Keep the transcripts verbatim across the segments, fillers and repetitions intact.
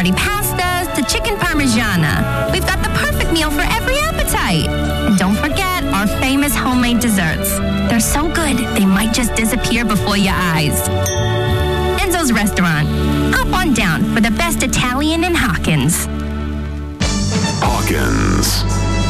hearty pastas to chicken parmigiana. We've got the perfect meal for every appetite. And don't forget our famous homemade desserts. They're so good, they might just disappear before your eyes. Enzo's Restaurant. Hop on down for the best Italian in Hawkins. Hawkins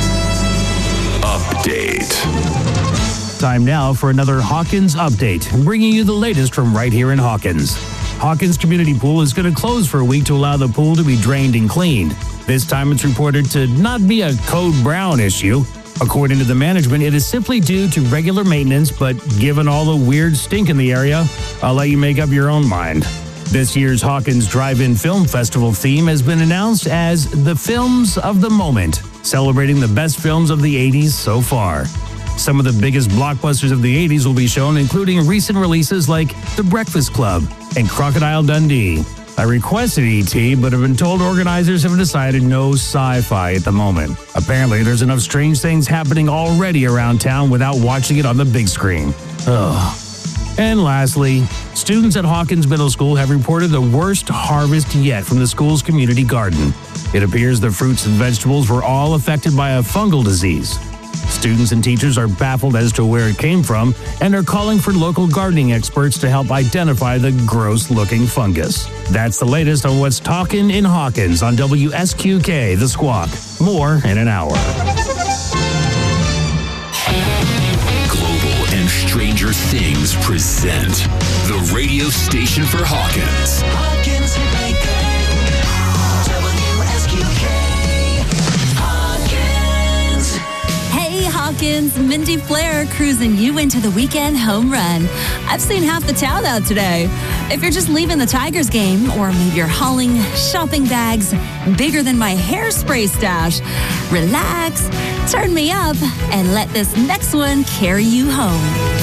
Update. Time now for another Hawkins Update, bringing you the latest from right here in Hawkins. Hawkins Community Pool is going to close for a week to allow the pool to be drained and cleaned. This time it's reported to not be a Code Brown issue. According to the management, it is simply due to regular maintenance, but given all the weird stink in the area, I'll let you make up your own mind. This year's Hawkins Drive-In Film Festival theme has been announced as The Films of the Moment, celebrating the best films of the eighties so far. Some of the biggest blockbusters of the eighties will be shown, including recent releases like The Breakfast Club and Crocodile Dundee. I requested E T, but have been told organizers have decided no sci-fi at the moment. Apparently, there's enough strange things happening already around town without watching it on the big screen. Ugh. And lastly, students at Hawkins Middle School have reported the worst harvest yet from the school's community garden. It appears the fruits and vegetables were all affected by a fungal disease. Students and teachers are baffled as to where it came from and are calling for local gardening experts to help identify the gross-looking fungus. That's the latest on what's talking in Hawkins on W S Q K, The Squawk. More in an hour. Global and Stranger Things present the radio station for Hawkins. Hawkins W S Q K. Hawkins. Hey, Hawkins, Mindy Flair cruising you into the weekend home run. I've seen half the town out today. If you're just leaving the Tigers game, or maybe you're hauling shopping bags bigger than my hairspray stash, relax, turn me up, and let this next one carry you home.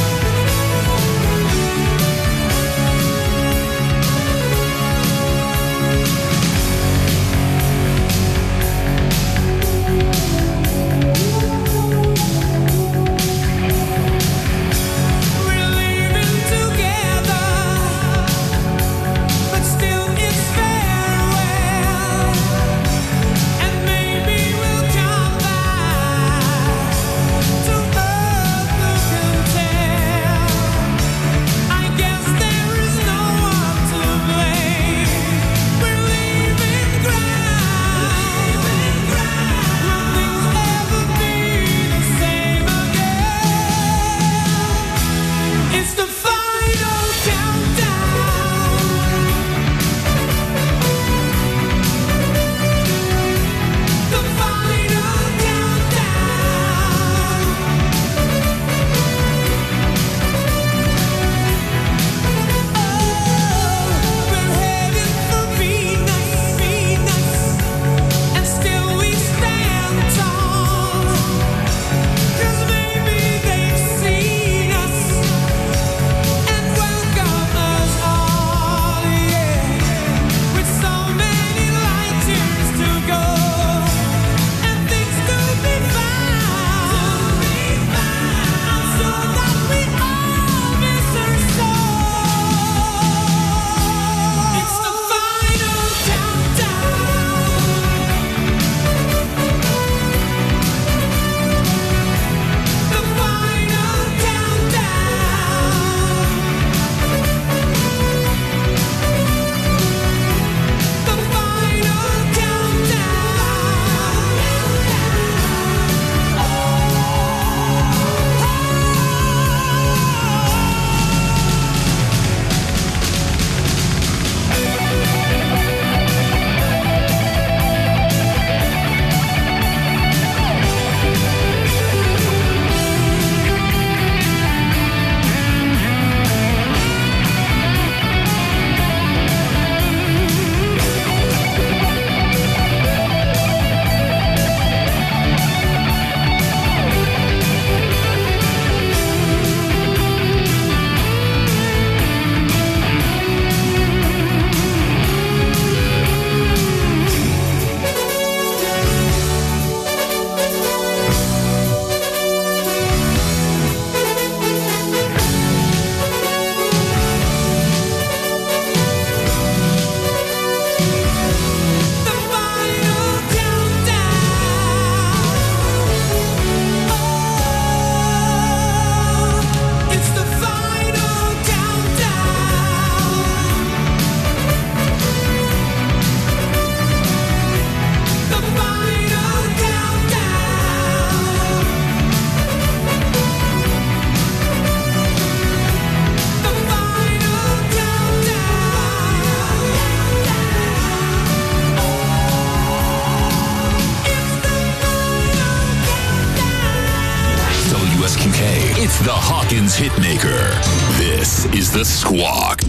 Tell It's the Hawkins Hitmaker. This is The Squawk.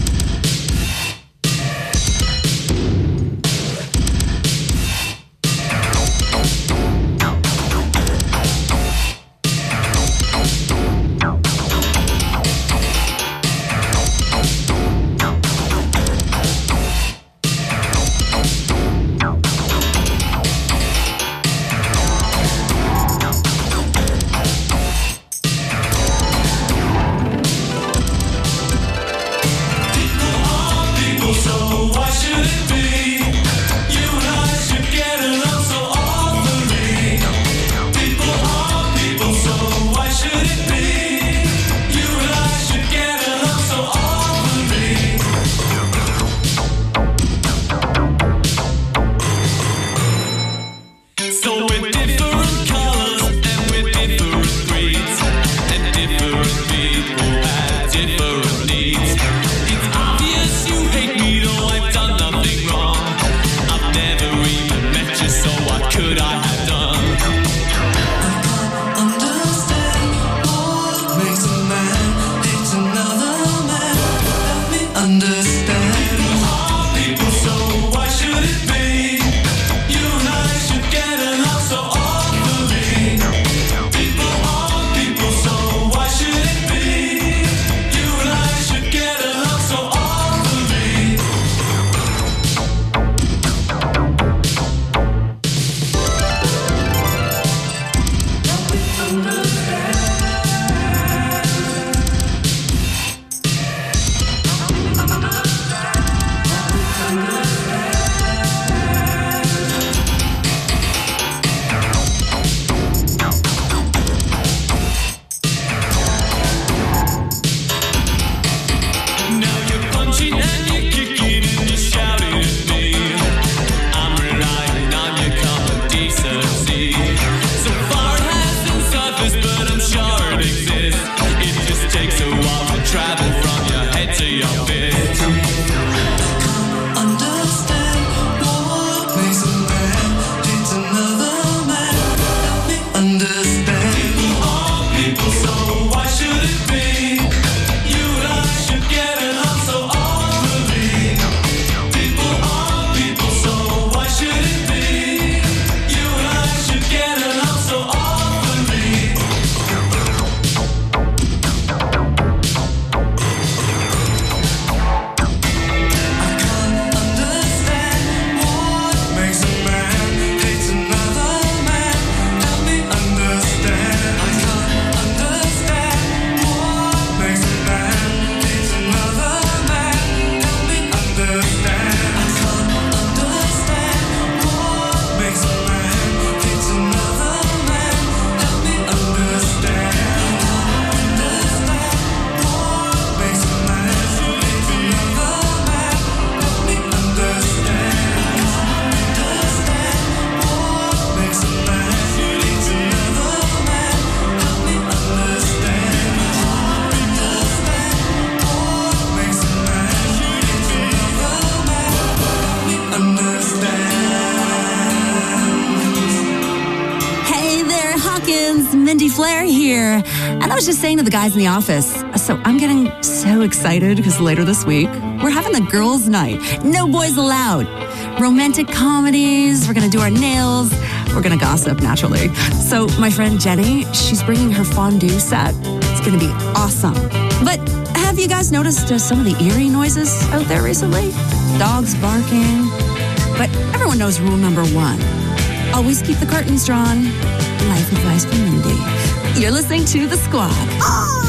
Flair here. And I was just saying to the guys in the office, so I'm getting so excited because later this week, we're having the girls' night. No boys allowed. Romantic comedies, we're going to do our nails, we're going to gossip naturally. So my friend Jenny, she's bringing her fondue set. It's going to be awesome. But have you guys noticed uh, some of the eerie noises out there recently? Dogs barking. But everyone knows rule number one. Always keep the curtains drawn. Life advice from Mindy. You're listening to The Squad. Oh!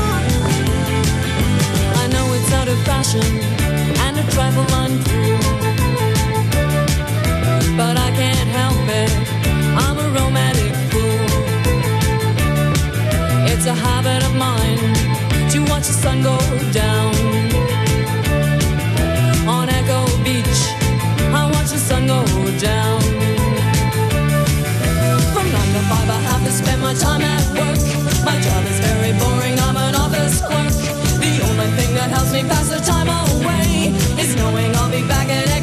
I know it's out of fashion and a trifle untrue, but I can't help it. I'm a romantic fool. It's a habit of mine to watch the sun go down on Echo Beach. I watch the sun go down. From nine to five, I have to spend my time at work. My job is very boring. I'm an office clerk. The only thing that helps me pass the time away is knowing I'll be back at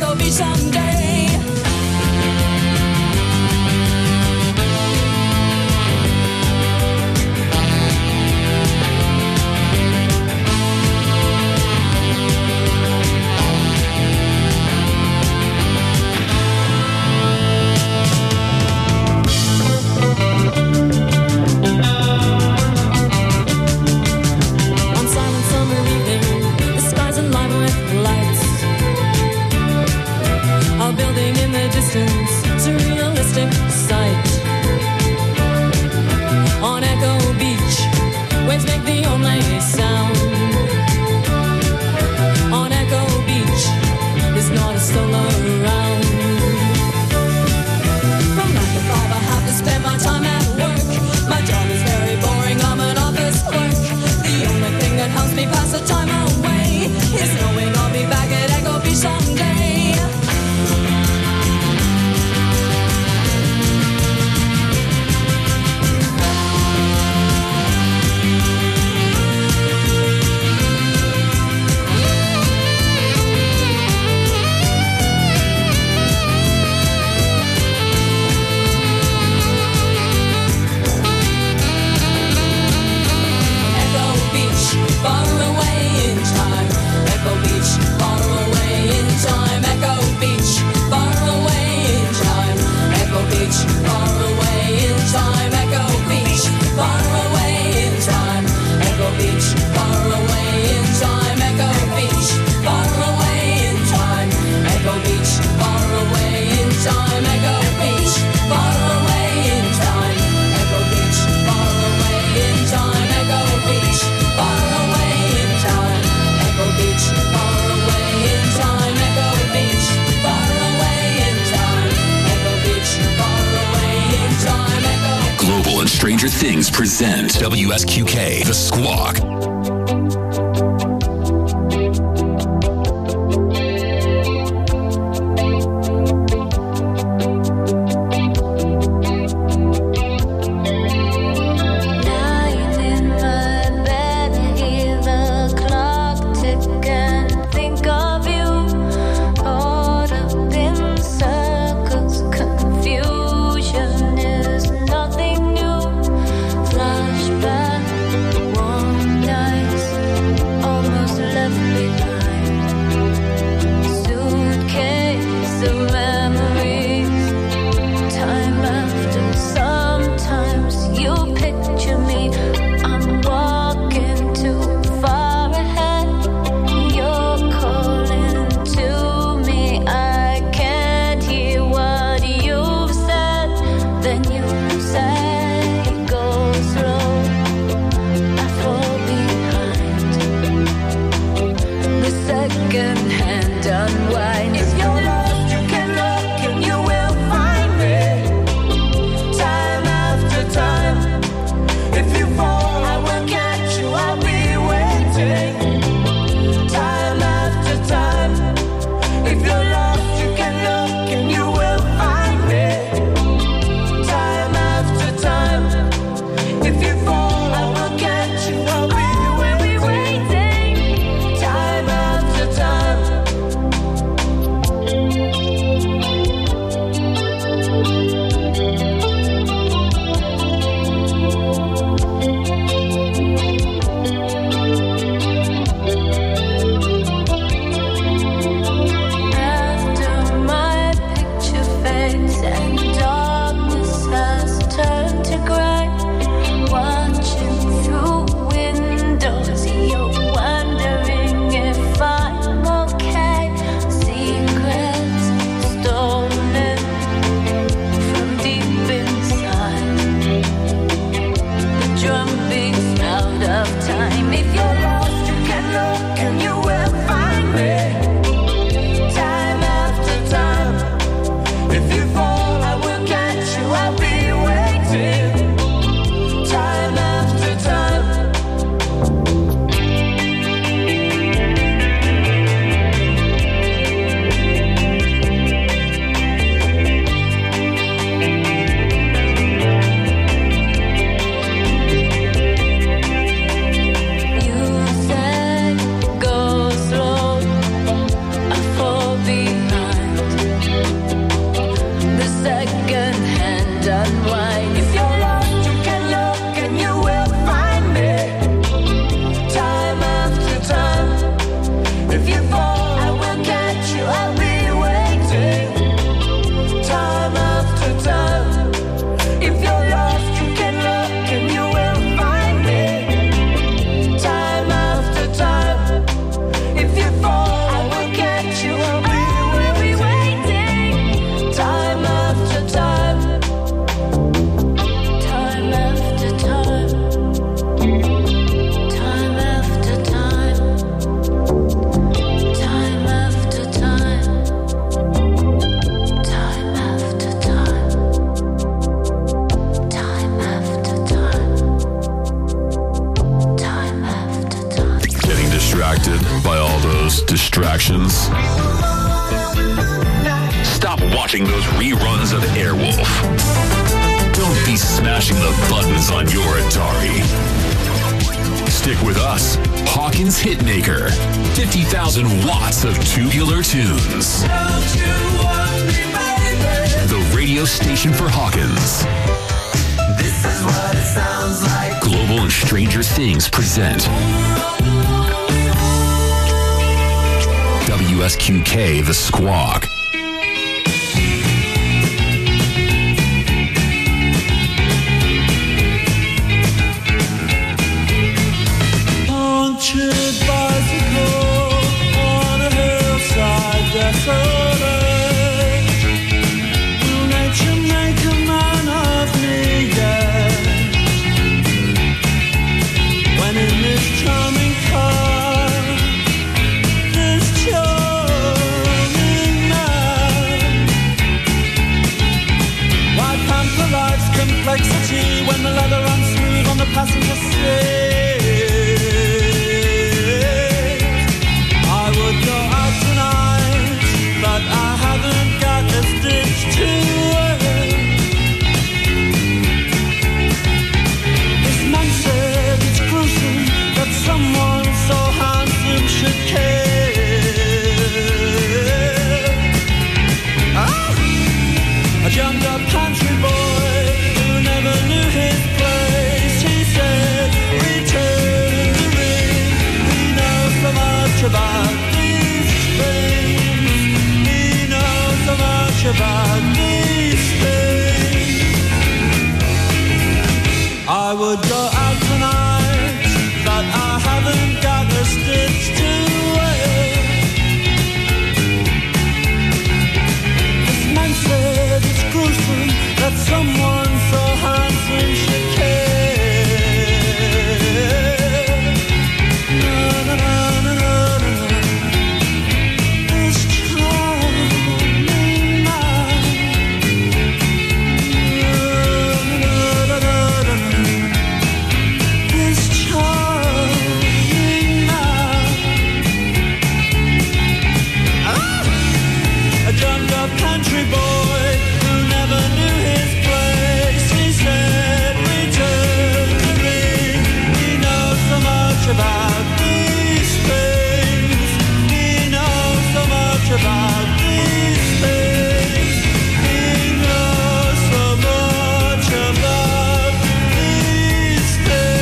Stranger Things present W S Q K, The Squawk. Stop watching those reruns of Airwolf. Don't be smashing the buttons on your Atari. Stick with us, Hawkins Hitmaker. fifty thousand watts of tubular tunes. The radio station for Hawkins. This is what it sounds like. Global and Stranger Things present W S Q K, The Squawk. Punctured bicycle on a hillside desolate. Will nature make a man of me yet? When in this charming car, this charming man jumped up country boy who never knew his place. He said, return the ring. He knows so much about these things. He knows so much about these things. I would go out tonight, but I haven't got a stitch to wear. This man said it's gruesome that someone so handsome should care. Na, na, na, na, na, na. This charming man. Na, na, na, na, na. This charming man. Ah! A jumped up country boy who never knew his place. He said, return the ring. He knows so much about these things. He knows so much about these things. He knows so much about these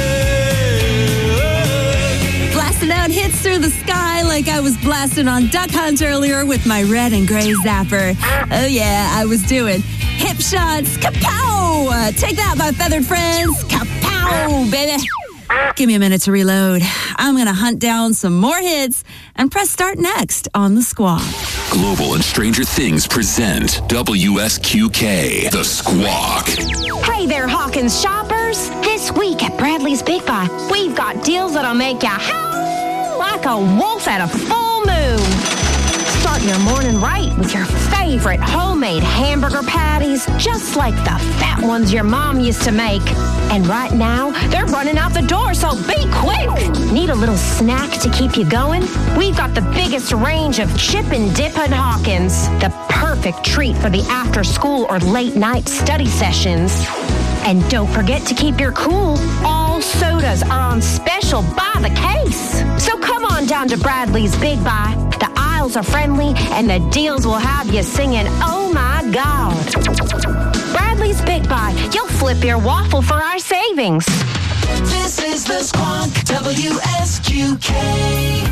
things. Blasting out hits through the sky like I was blasting on Duck Hunt earlier with my red and gray zapper. Oh yeah, I was doing hip shots. Kapow! Uh, Take that, my feathered friends. Kapow, baby. Give me a minute to reload. I'm going to hunt down some more hits and press start next on The Squawk. Global and Stranger Things present W S Q K, The Squawk. Hey there, Hawkins shoppers. This week at Bradley's Big Buy, we've got deals that'll make you howl like a wolf at a full moon. Start your morning right with your favorite homemade hamburger patties, just like the fat ones your mom used to make. And right now, they're running out the door, so be quick. Need a little snack to keep you going? We've got the biggest range of chip and dip at Hawkins. The perfect treat for the after school or late night study sessions. And don't forget to keep your cool. All sodas are on special by the case. So come on down to Bradley's Big Buy. The aisles are friendly and the deals will have you singing, oh my God. Bradley's Big Buy. You'll flip your waffle for our savings. This is the Squawk, W S Q K.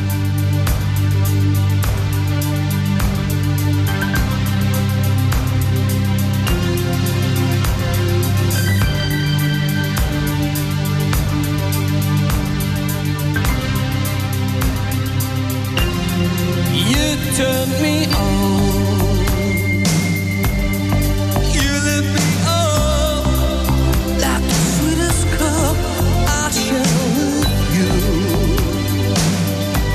You turned me on. You lit me up like the sweetest cup I share with you.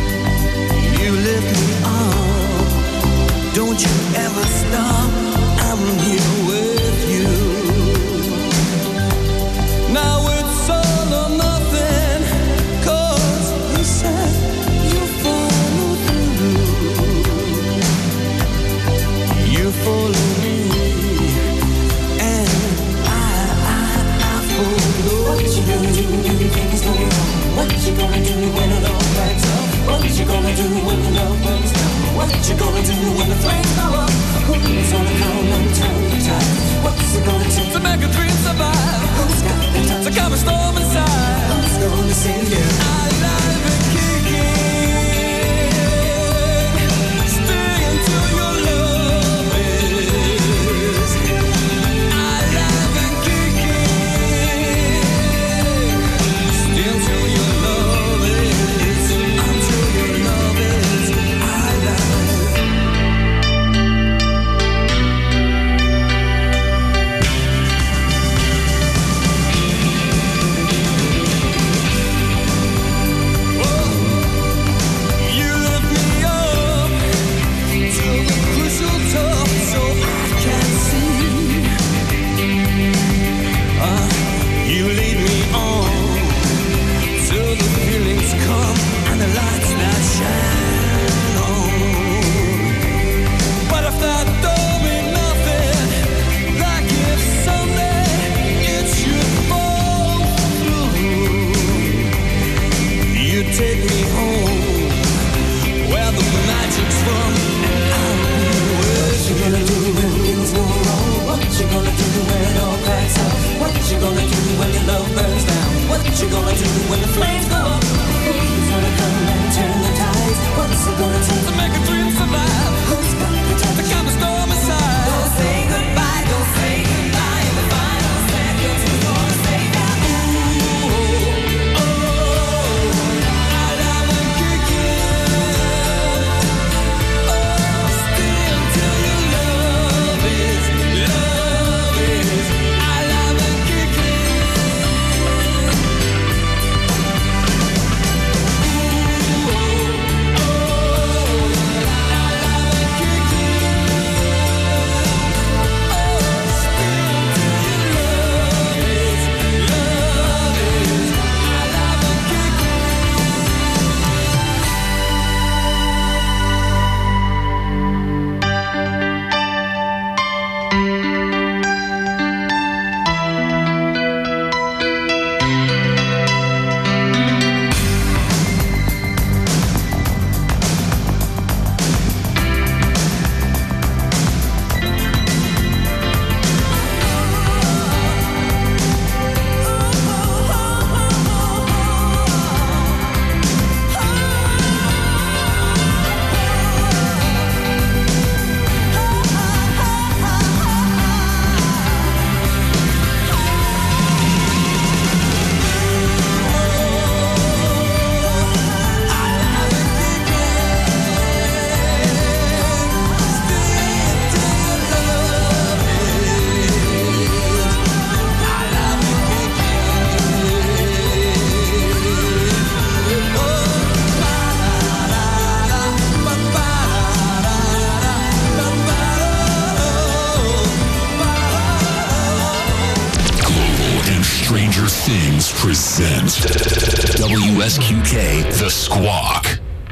Stranger Things present W S Q K The Squawk.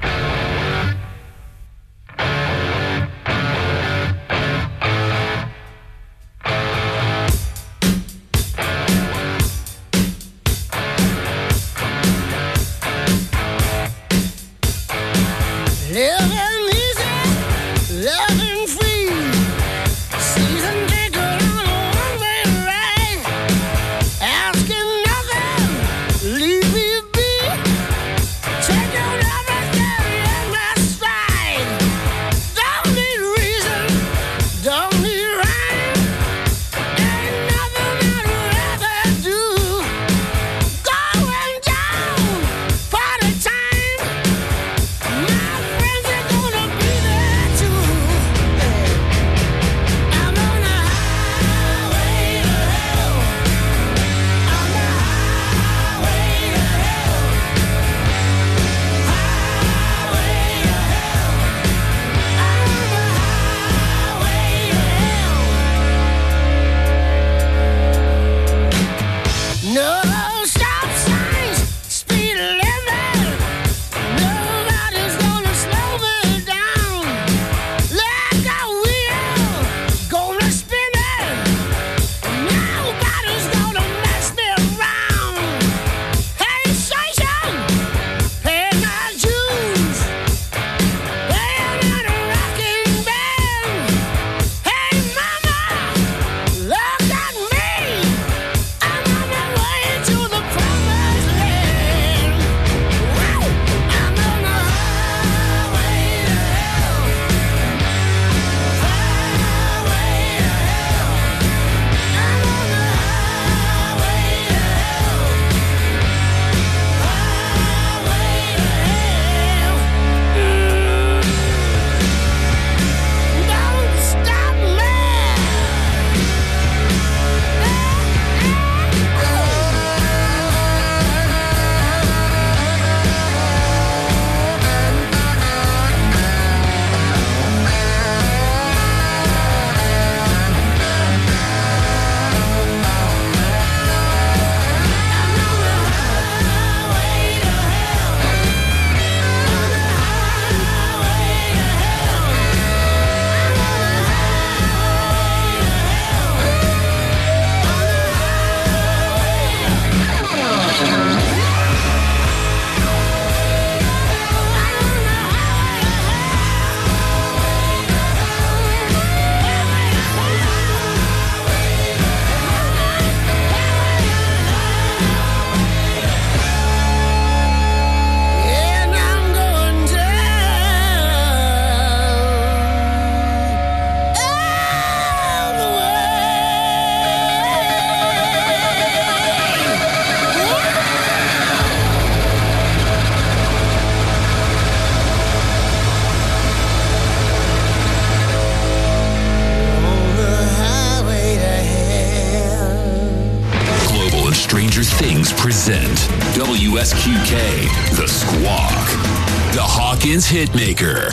Present W S Q K The Squawk, the Hawkins Hitmaker.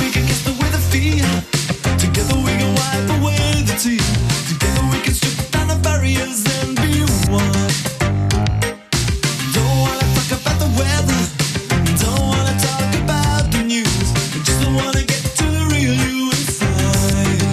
we can kiss the weather fear. Together we can wipe away the tears. Together we can strip down the barriers and be one. Don't wanna talk about the weather. Don't wanna talk about the news. I just wanna get to the real you inside.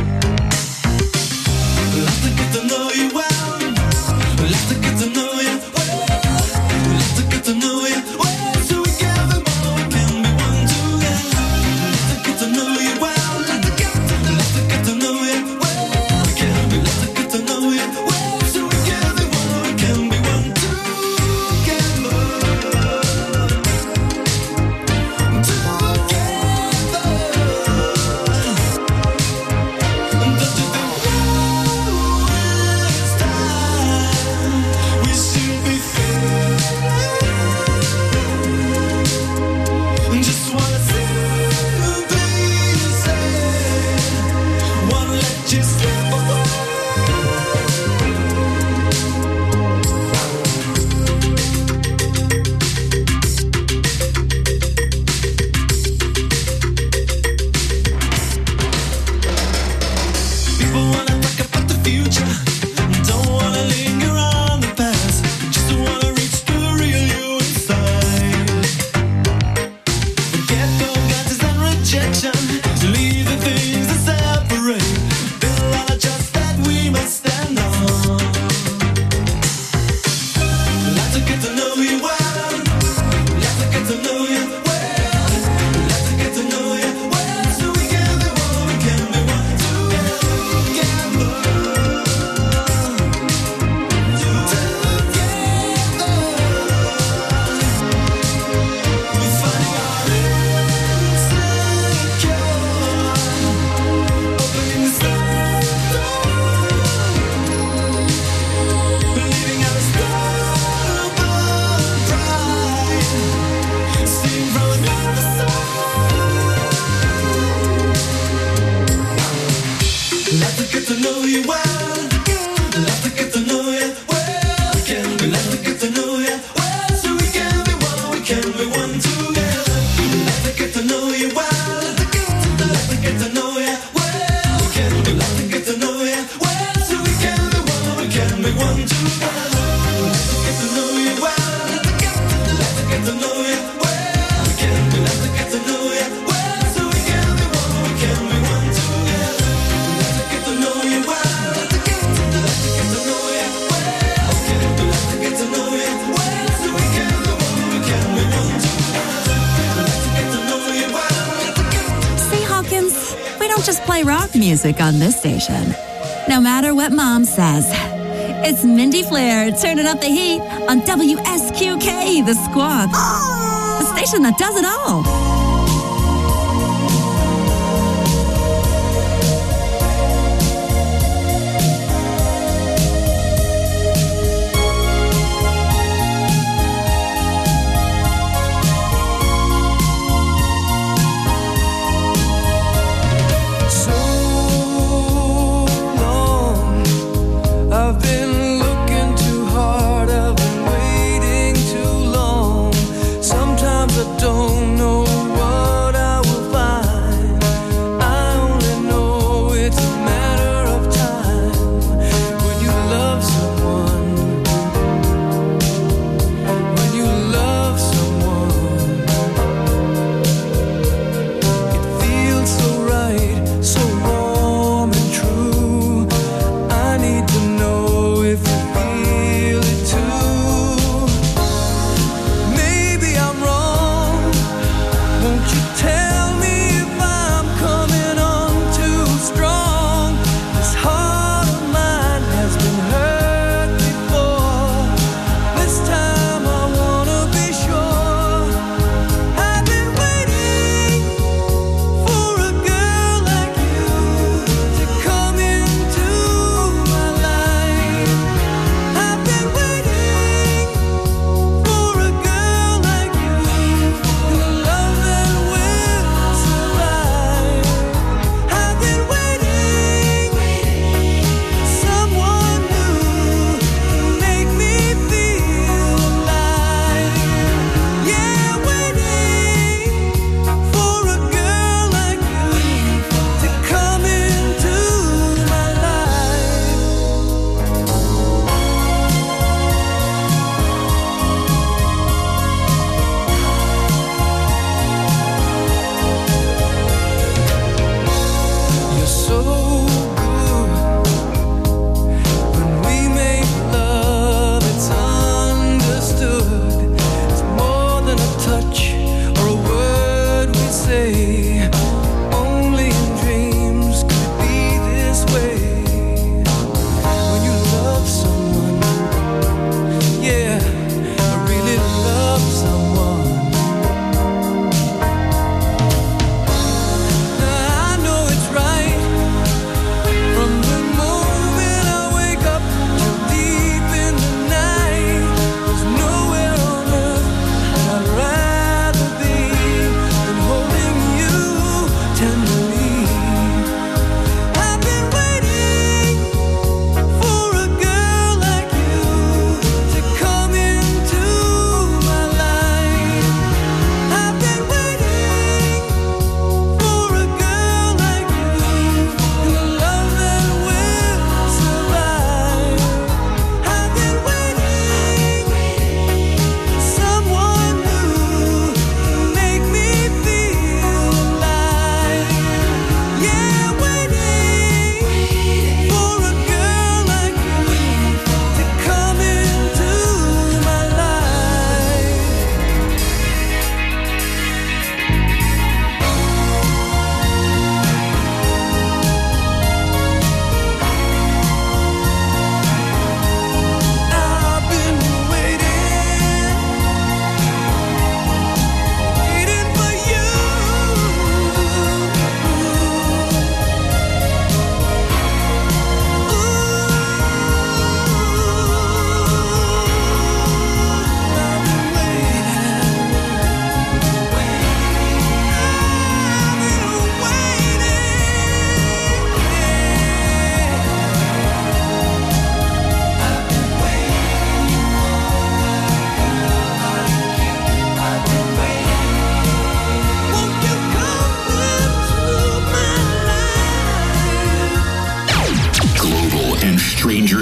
Like to get to know you well. Like to get to know you well. Like to get to know you well. So we can be more, we can be one together. Like to get to know you well. Like to get to, like to get to know you well. We can be, like to get to know you well. So we can be one, we can be one together. Just wanna simply say, wanna let you slip away. People wanna talk about the future, don't wanna linger on the past, just wanna reach the real you inside. Forget guidance and rejection, leave the things that separate, build on a trust that we must stand on. Like to get to know you well, like to get to know you well, like to get to know you well, so we can be one, we can be one together. Like to get to know you well. Like to get to know you well. We can be, like to get to know you well. So we can be one, we can be one together. Like to get to know you well. Like to get to know you well. We can be, like to get to know you well. So we can be one, we can be one together. Like to get to know you well. Like to get to know you well. We can be, like to get to know you well. So we can be one, we can be one together. Get to know you well. Like to get to, like to get to know you well. Okay, like to get to know you well. So we can be one, we can be one together. Like to get to know you well. See, Hawkins, we don't just play rock music on this station. No matter what Mom says. It's Mindy Flair turning up the heat on W S Q K, The Squawk. The station that does it all. So long, I've been looking too hard, I've been waiting too long. Sometimes I don't know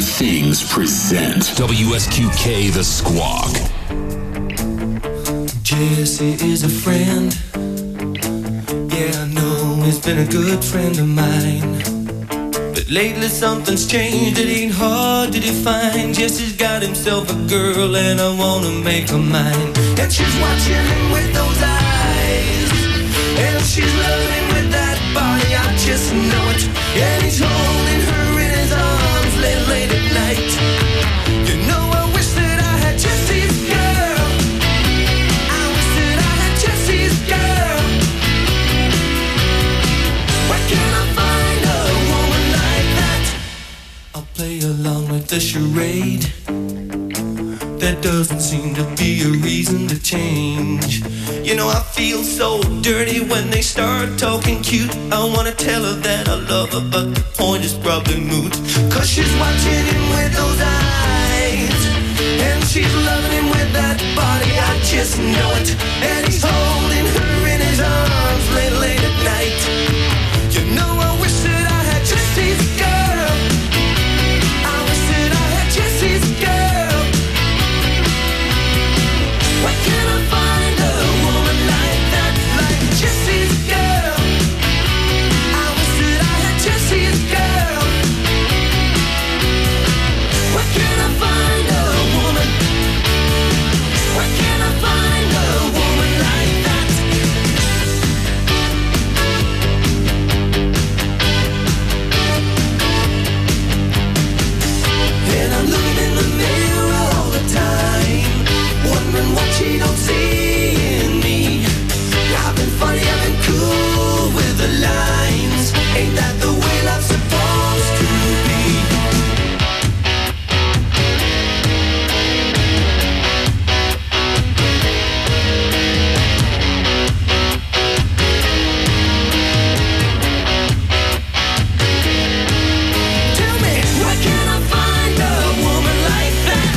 Things present W S Q K The Squawk. Jesse is a friend. Yeah, I know he's been a good friend of mine. But lately something's changed, it ain't hard to define. Jesse's got himself a girl and I wanna make her mine. And she's watching him with those eyes, and she's loving with that body, I just know it. And he's holding her in his arms late, late at night. You know I wish that I had Jesse's girl. I wish that I had Jesse's girl. Where can I find a woman like that? I'll play along with the charade. There doesn't seem to be a reason to change. You know I feel so dirty when they start talking cute. I wanna tell her that I love her, but the point is probably moot. Cause she's watching him with those eyes, and she's loving him with that body, I just know it. And he's holding her in his arms late, late at night. You know I wish that I had Jesse's girl. I wish that I had Jesse's girl. Where can I find a woman like that, like Jesse's girl? I wish that I had Jesse's girl. Where can I find a woman? Where can I find a woman like that? And I'm looking in the mirror all the time, wondering what she don't see in me. I've been funny, I've been cool with the lines. Ain't that the way love's supposed to be? Tell me, where can I find a woman like that?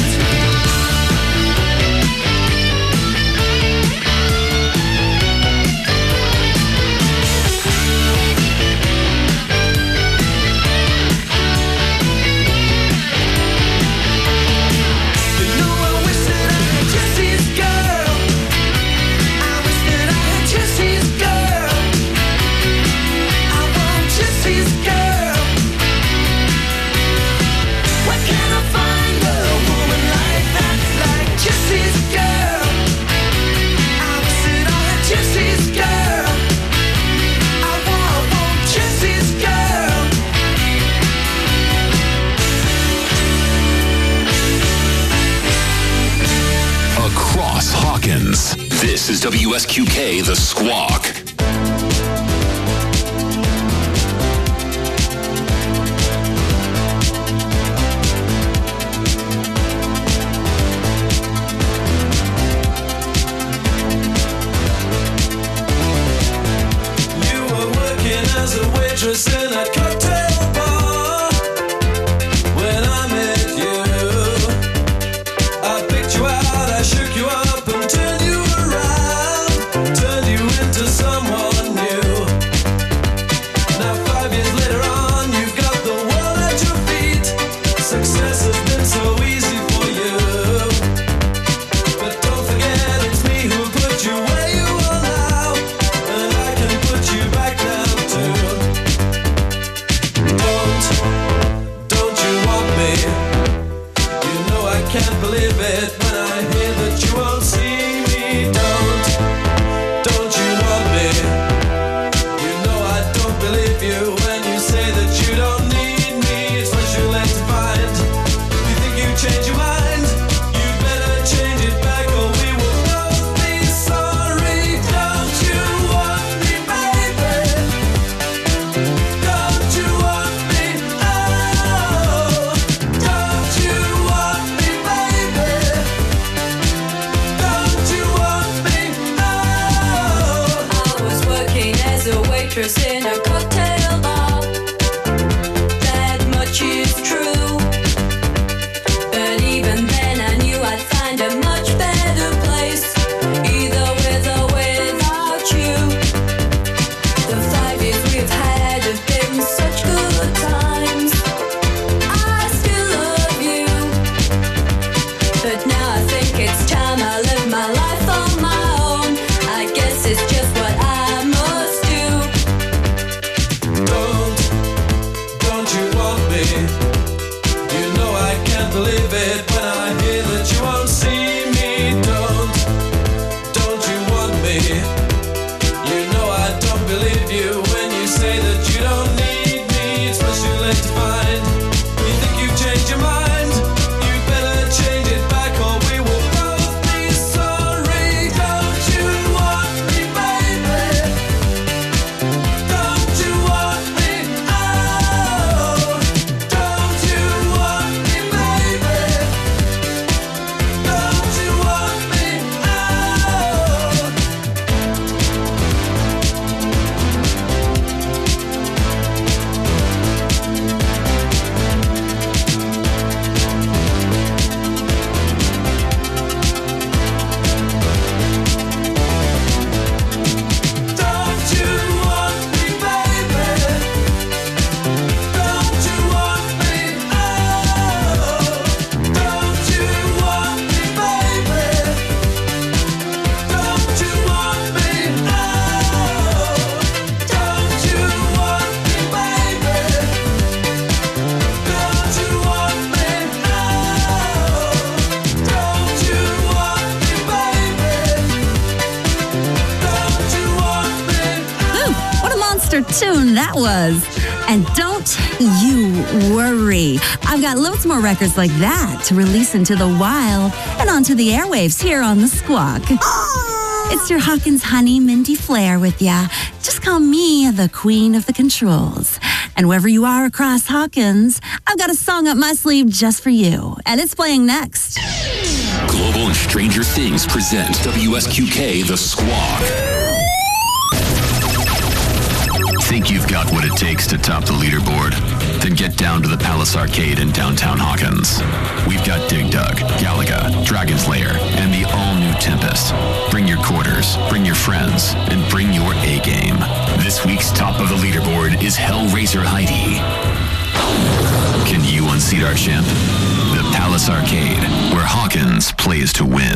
You know I wish that I had Jesse's girl. I wish that I had Jesse's girl. I want Jesse's girl. Where can I find a woman like that, like Jesse's girl? I wish that I had Jesse's girl. I want, I want Jesse's girl. Across Hawkins, this is W S Q K The Squawk. You were working as a waitress in that cocktail bar when I met you. I picked you out, I shook you up and turned you around, turned you into someone new. Now five years later on, you've got the world at your feet. Success has been so easy for you. But don't forget it's me who put you where you are now, and I can put you back now too. Don't, don't you want me? You know I can't believe it when I hear that you won't see me. Don't, don't you want me? You know I don't believe you when you say that you don't need me. It's much too late to find. You think you change your mind? You better change it back or we will both be sorry. Don't you want me, baby? Don't you want me? Oh, don't you want me, baby? Don't you want me? Oh. I was working as a waitress in a cocktail bar. That much is true. But even then I knew I'd find a much better place, either with or without you. The five years we've had have been such good times. I still love tune that was. And don't you worry. I've got loads more records like that to release into the wild and onto the airwaves here on The Squawk. It's your Hawkins honey, Mindy Flair with ya. Just call me the queen of the controls. And wherever you are across Hawkins, I've got a song up my sleeve just for you. And it's playing next. Global and Stranger Things present W S Q K The Squawk. Think you've got what it takes to top the leaderboard? Then get down to the Palace Arcade in downtown Hawkins. We've got Dig Dug, Galaga, Dragon's Lair, and the all-new Tempest. Bring your quarters, bring your friends, and bring your A-game. This week's top of the leaderboard is Hellraiser Heidi. Can you unseat our champ? The Palace Arcade, where Hawkins plays to win.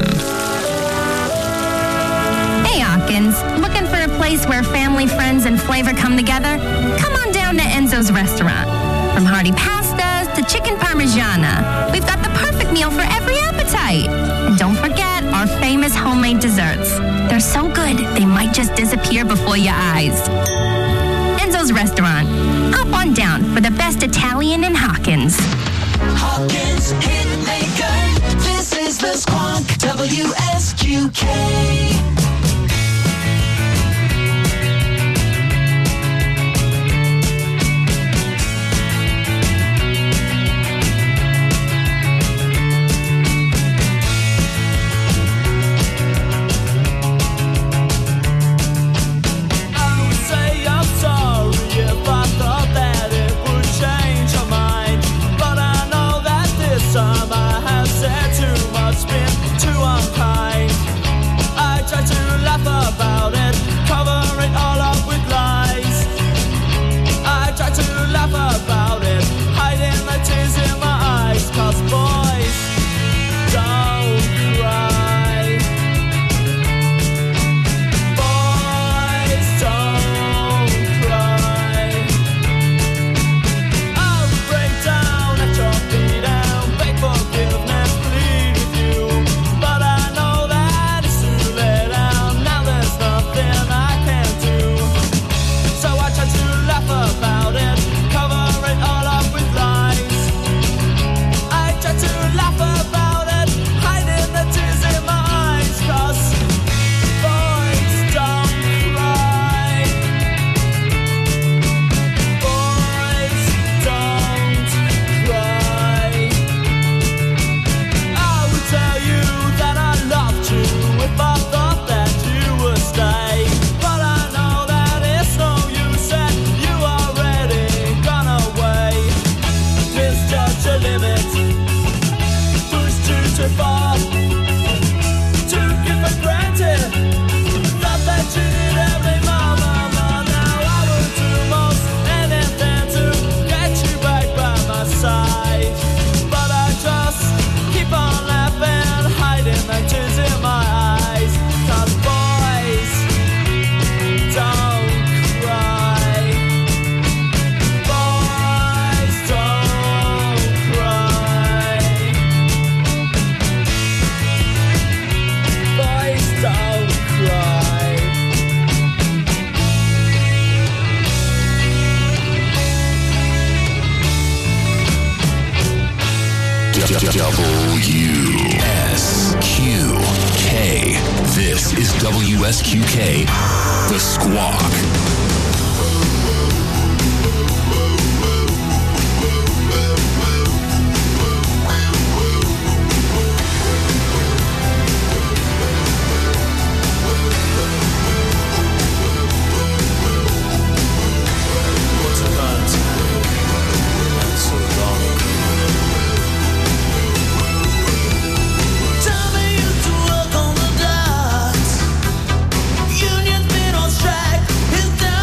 Hey, Hawkins. Looking for a place where family, friends, and flavor come together? Come on down to Enzo's Restaurant. From hearty pastas to chicken parmigiana, we've got the perfect meal for every appetite. And don't forget our famous homemade desserts. They're so good, they might just disappear before your eyes. Enzo's Restaurant. Hop on down for the best Italian in Hawkins. Hawkins Hitmaker. This is the Squawk W S Q K. About it, cover it all up with lies. I try to laugh about it, hiding the tears in my eyes. Cause boys don't cry. Boys don't cry. I'll break down at your feet and beg forgiveness, plead with you. But I know that it's too late and now there's nothing I can do. So I try to laugh about it, cover it all up with lies. I try to laugh about it, hiding the tears in my eyes. Cause boys don't cry. Boys don't cry. I would tell you that I loved you if I thought that you would stay. But I know that it's no use and you already gone away. Misjudge your limit, pushed you too far, took you for granted, thought that you did every moment. Now I would do most anything to get you back by my side. But I just keep on laughing, hiding the tears in my eyes. Cause boys don't cry. Boys don't cry. Boys don't cry. W S Q K. This is W S Q K, The Squawk. What's about not so long ago? Tell me you to work on the docks. Union's been on strike. It's down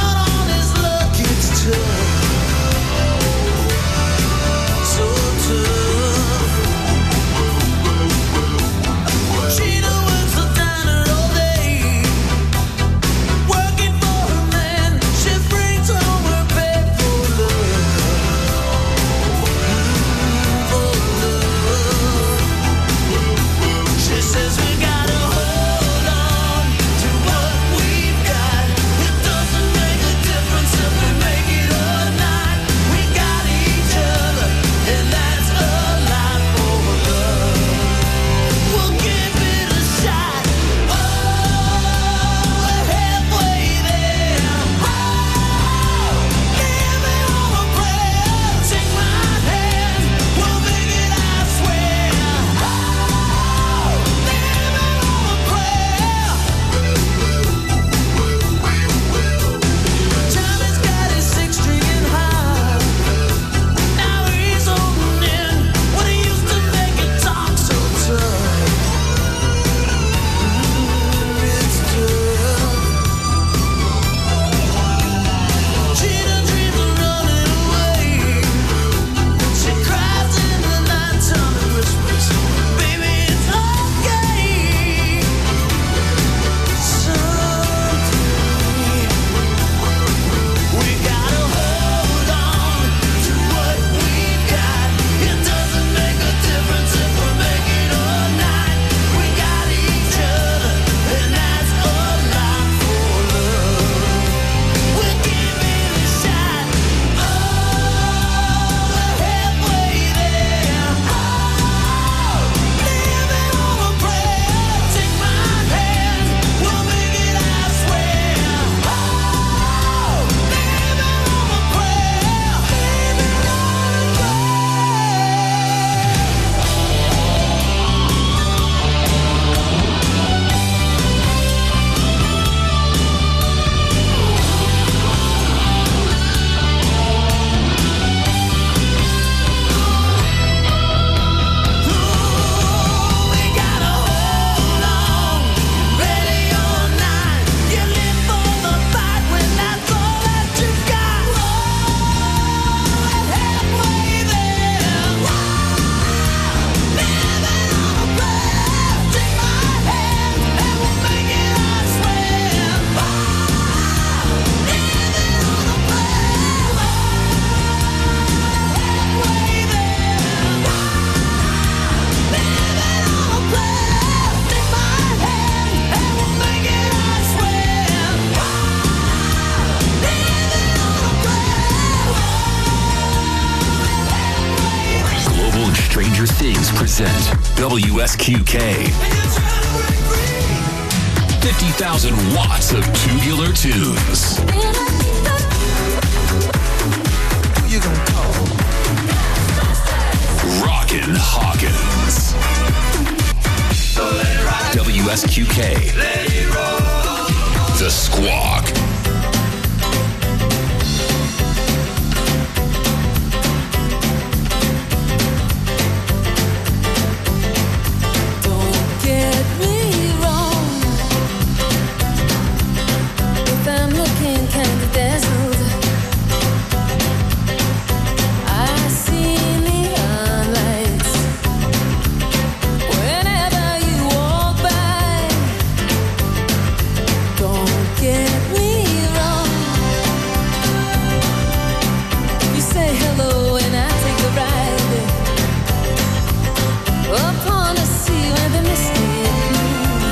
Things present W S Q K. fifty thousand watts of tubular tunes. Who you gonna call? Rockin' Hawkins. W S Q K. The Squawk. Don't get me wrong. If I'm looking kind of dazzled, I see neon lights whenever you walk by. Don't get me wrong. You say hello and I take a ride upon a sea where the misty moon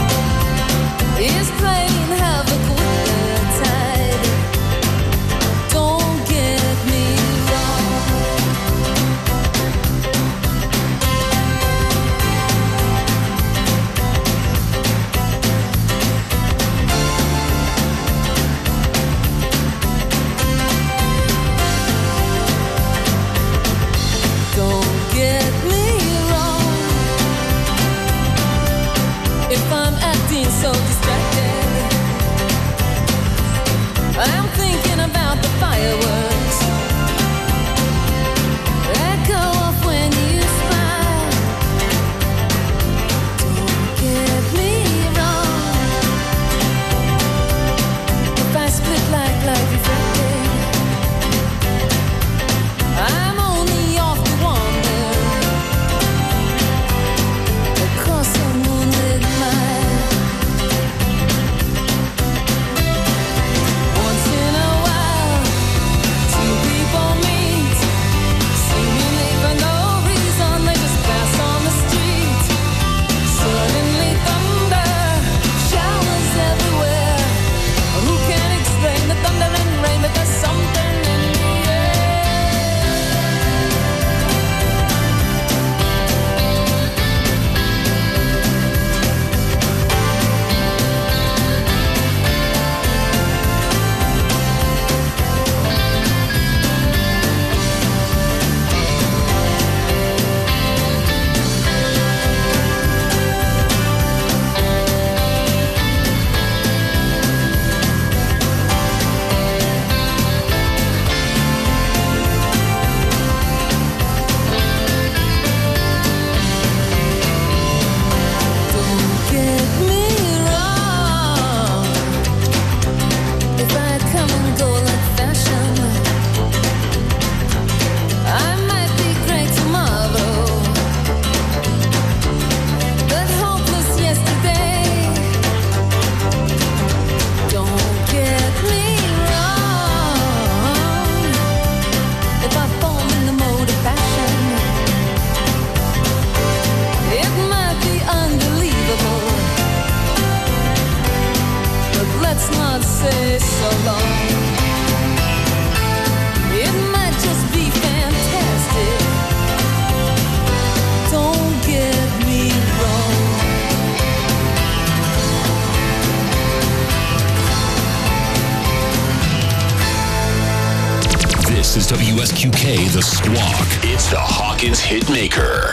is playing havoc with the tide. Don't get me wrong. Don't get me wrong. If I'm acting so distracted, I'm thinking about the fireworks that go off when you smile. Don't get me wrong. If I split like light reflected, I'm only off to wander across a moonlit mile. Once in a while, two people meet, seemingly for no reason. They just pass on the street. Suddenly thunder showers everywhere. Who can explain the thunder and rain? But there's something in the air. Don't get me wrong. If I come and go like fashion, I might be great tomorrow, but hopeless yesterday. Don't get me wrong. If I fall in the mode of fashion, it might be unbelievable, but let's not say so long. It might just be fantastic. Don't get me wrong. This is W S Q K, The Squawk. It's the Hawkins Hitmaker.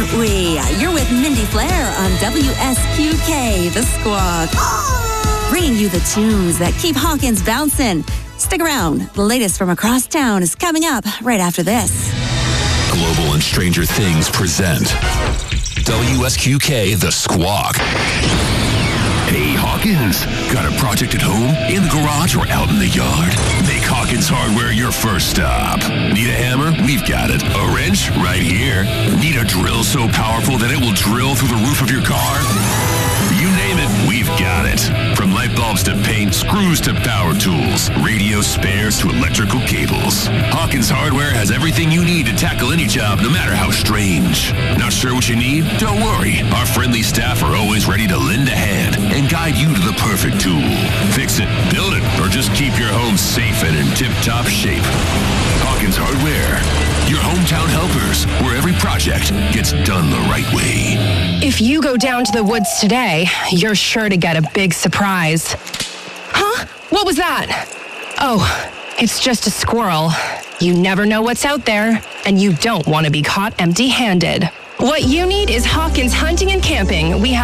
aren't we? You're with Mindy Flair on W S Q K, The Squawk. Bringing you the tunes that keep Hawkins bouncing. Stick around. The latest from across town is coming up right after this. Global and Stranger Things present W S Q K The Squawk. Hey Hawkins, got a project at home, in the garage, or out in the yard? Make Hawkins Hardware your first stop. Need a hammer? We've got it. A wrench? Right here. Need a drill so powerful that it will drill through the roof of your car? You name it, we've got it. From light bulbs to paint, screws to power tools, radio spares to electrical cables. Hawkins Hardware has everything you need to tackle any job, no matter how strange. Not sure what you need? Don't worry. Our friendly staff are always ready to lend a hand and guide you to the perfect tool. Fix it, build it, or just keep your home safe and in tip-top shape. Hawkins Hardware, your hometown helpers, where every project gets done the right way. If you go down to the woods today, you're sure to get a big surprise. Huh? What was that? Oh, it's just a squirrel. You never know what's out there, and you don't want to be caught empty-handed. What you need is Hawkins Hunting and Camping. We have